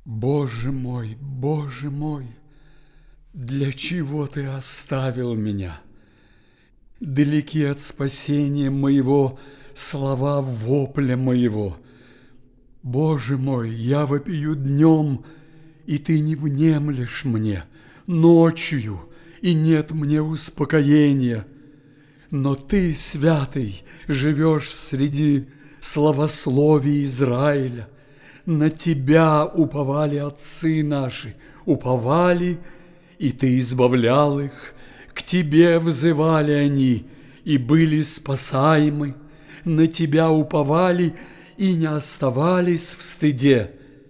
Боже мой, для чего ты оставил меня? Далеки от спасения моего слова вопля моего. Боже мой, я вопию днем, и ты не внемлешь мне, ночью, и нет мне успокоения. Но ты, святый, живешь среди славословий Израиля. На тебя уповали отцы наши, уповали, и ты избавлял их. К тебе взывали они, и были спасаемы. На тебя уповали, и не оставались в стыде.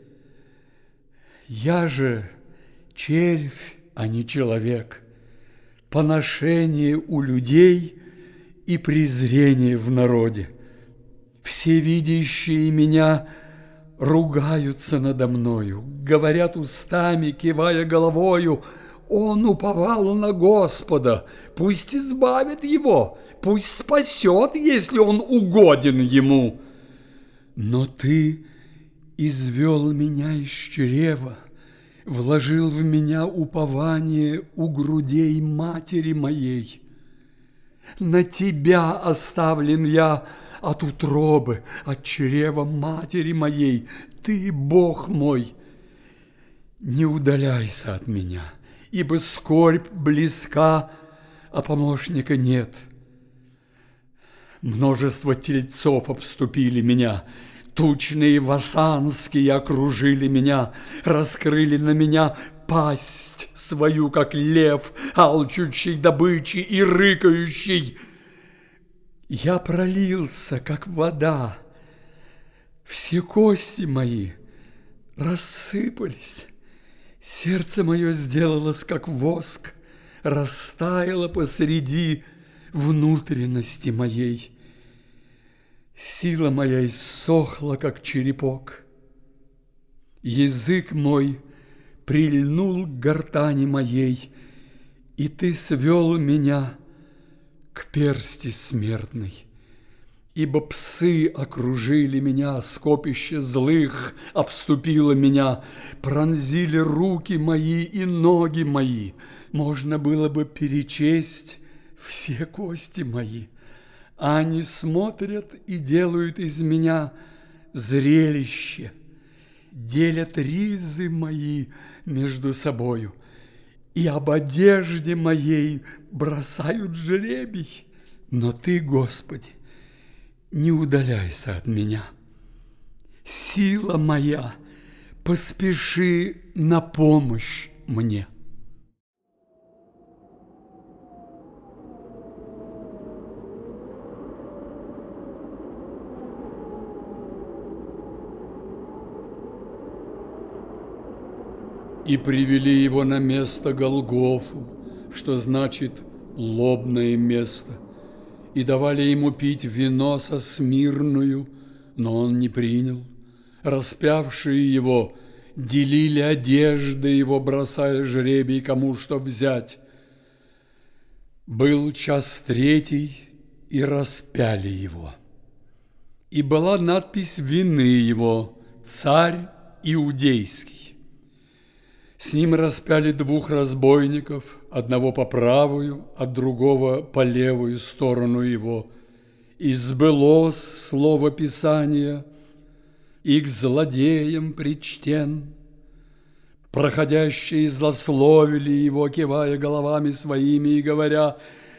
Я же червь, а не человек, поношение у людей и презрение в народе. Все видящие меня ругаются надо мною, говорят устами, кивая головою: он уповал на Господа, пусть избавит его, пусть спасет, если он угоден ему. Но ты извел меня из чрева, вложил в меня упование у грудей матери моей. На тебя оставлен я от утробы, от чрева матери моей. Ты, Бог мой, не удаляйся от меня, ибо скорбь близка, а помощника нет. Множество тельцов обступили меня, тучные васанские окружили меня, раскрыли на меня пасть свою, как лев, алчущий добычи и рыкающий. Я пролился, как вода, все кости мои рассыпались, сердце мое сделалось, как воск, растаяло посреди внутренности моей. Сила моя иссохла, как черепок. Язык мой прильнул к гортани моей, и ты свел меня к персти смертной. Ибо псы окружили меня, скопище злых обступило меня, пронзили руки мои и ноги мои. Можно было бы перечесть все кости мои. Они смотрят и делают из меня зрелище, делят ризы мои между собою, и об одежде моей бросают жребий. Но ты, Господи, не удаляйся от меня. Сила моя, поспеши на помощь мне. И привели его на место Голгофу, что значит лобное место, и давали ему пить вино со смирную, но он не принял. Распявшие его делили одежды его, бросая жребий, кому что взять. Был час третий, и распяли его. И была надпись вины его: «Царь Иудейский». С ним распяли двух разбойников, одного по правую, а другого по левую сторону его. И сбылось слово Писания: и к злодеям причтен. Проходящие злословили его, кивая головами своими и говоря: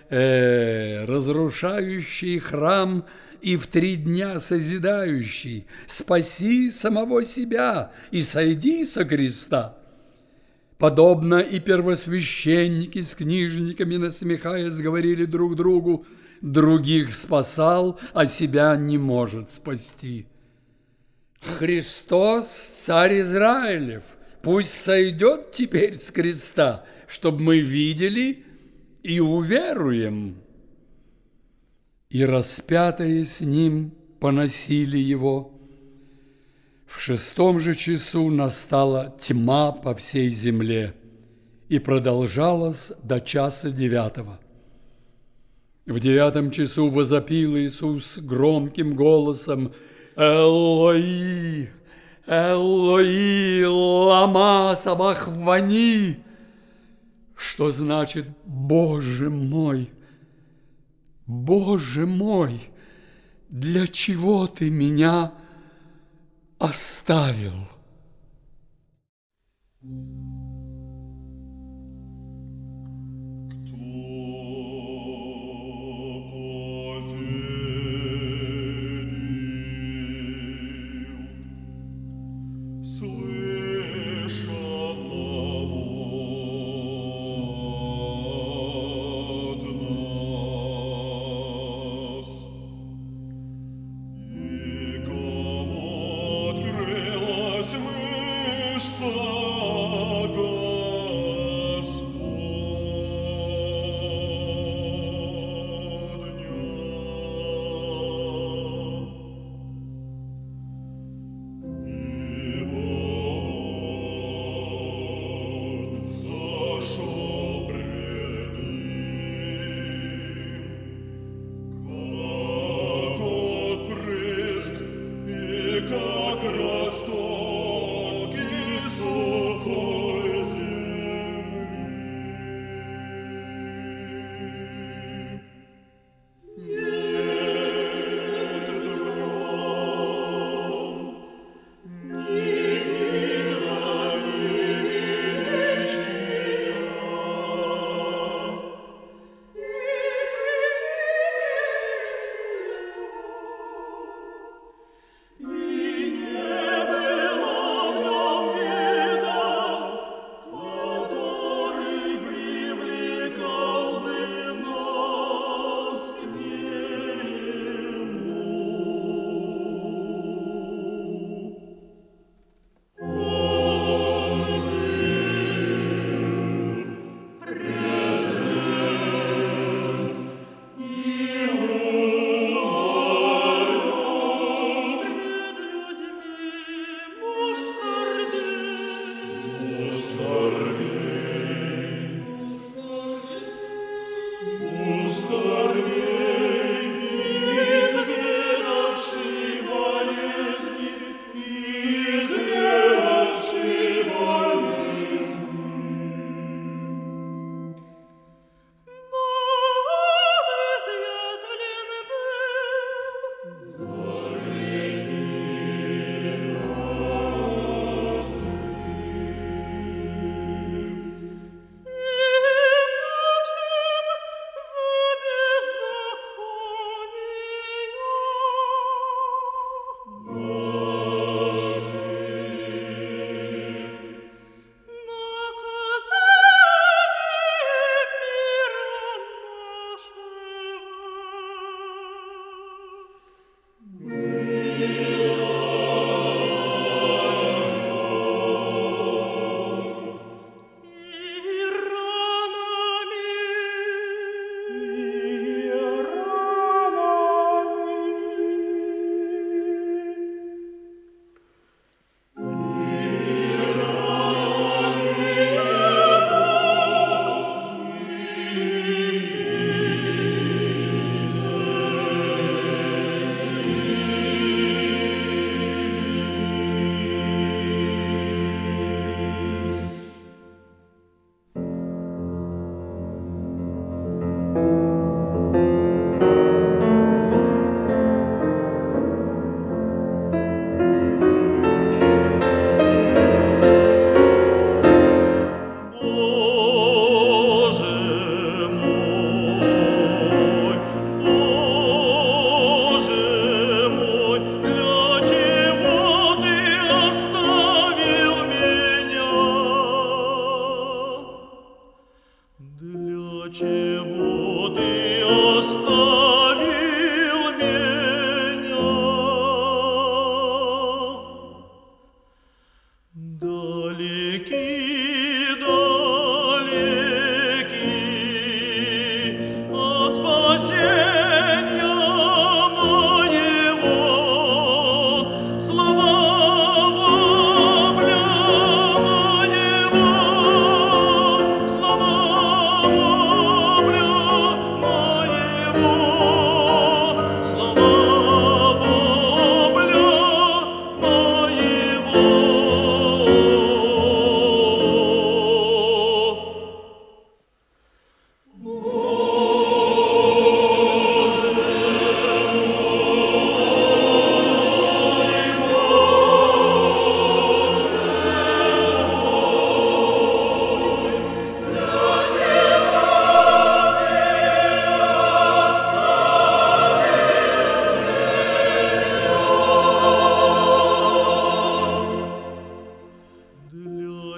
разрушающий храм и в 3 дня созидающий, спаси самого себя и сойди со креста. Подобно и первосвященники с книжниками, насмехаясь, говорили друг другу: других спасал, а себя не может спасти. Христос, царь Израилев, пусть сойдет теперь с креста, чтобы мы видели и уверуем. И распятые с ним поносили его. В 6 же часу настала тьма по всей земле, и продолжалась до 9 часа. В 9 часу возопил Иисус громким голосом: «Элои, Элои, Хамаса вахвани, что значит «Боже мой, Боже мой, для чего ты меня оставил?» Как росток Иисус.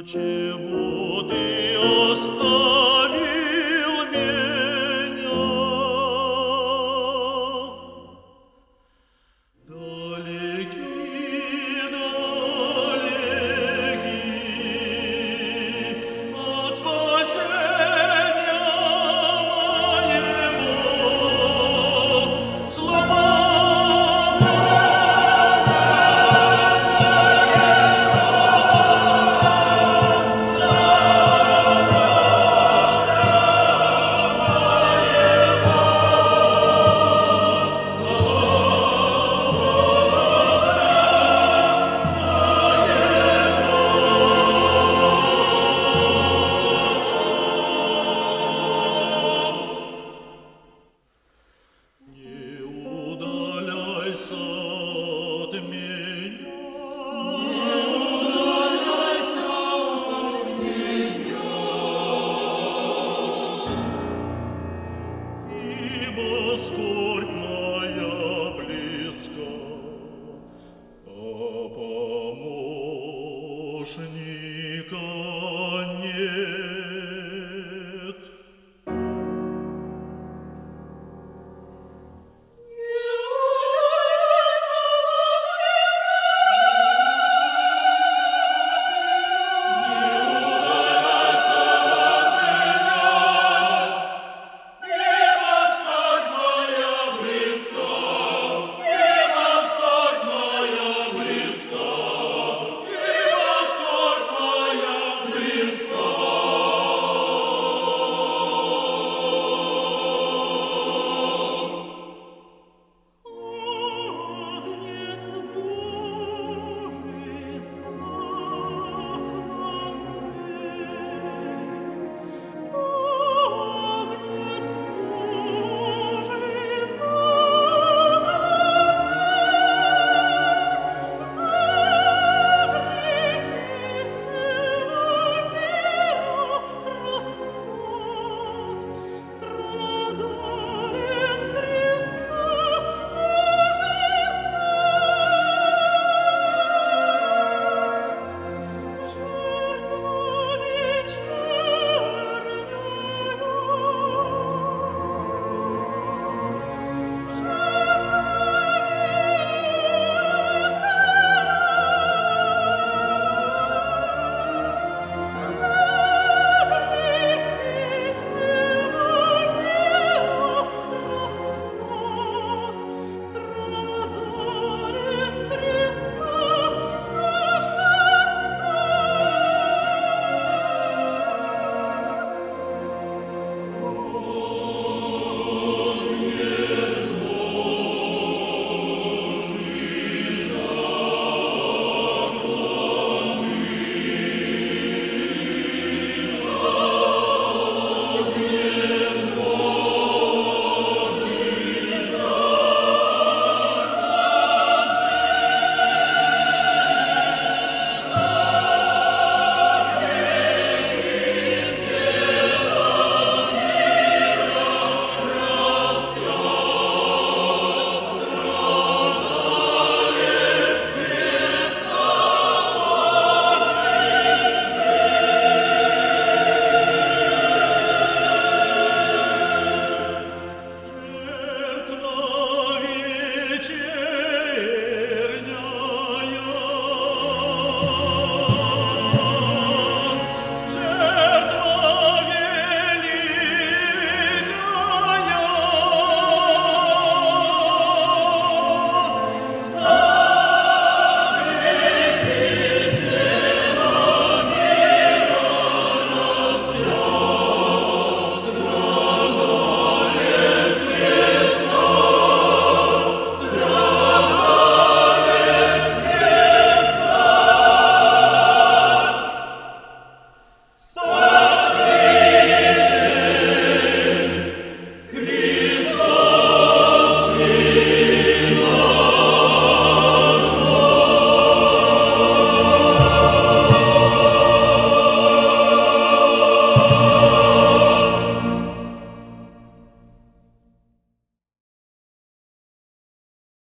Чего ты оставил меня? Далеки, далеки от спасения моего слова. Скорбь моя близка, а помощник